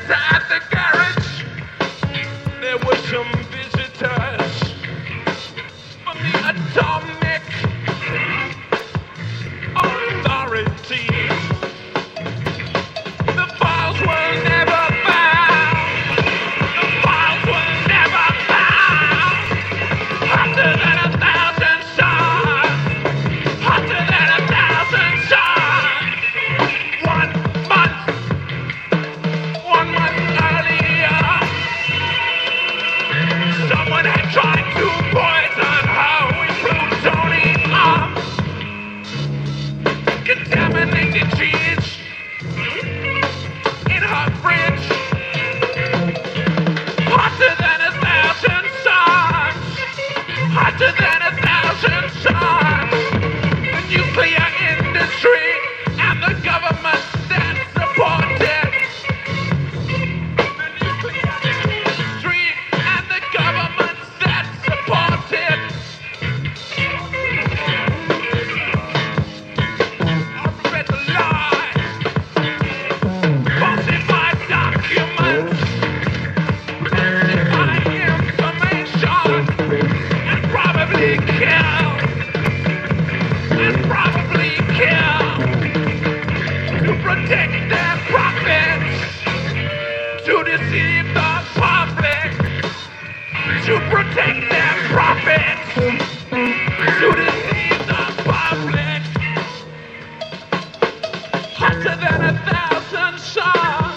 inside the garage, there were some visitors from the atomic authority. The files were never found. The files were never found. Hotter than 1,000 suns. Hotter than 1,000 suns. 1 month earlier, someone had tried to poison her with plutonium, contaminated cheese in her fridge. Hotter than 1,000 suns. Hotter than 1,000 suns. The nuclear industry and the government that support it. The nuclear industry and the government that support it. I read the lies, falsified documents, falsified information, and probably kill to protect their profits, to deceive the public, to protect their profits, to deceive the public. Hotter than 1,000 suns.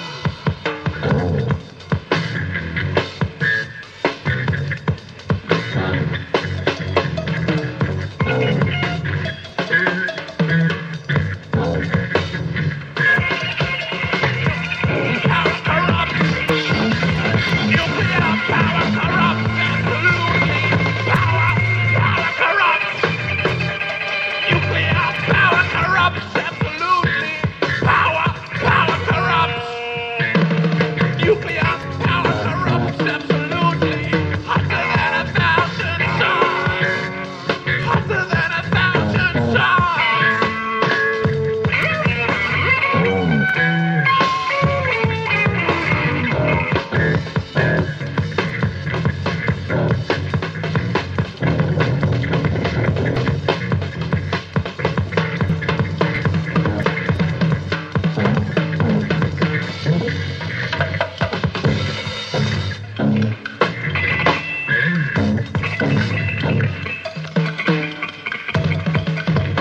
Power corrupts. Nuclear power corrupts. Absolutely. Power corrupts. Nuclear power corrupts. Absolutely. Power corrupts. Nuclear power corrupts. Absolutely. Hotter than 1,000 suns. Hotter than 1,000 suns.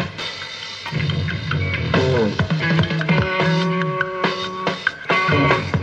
Oh.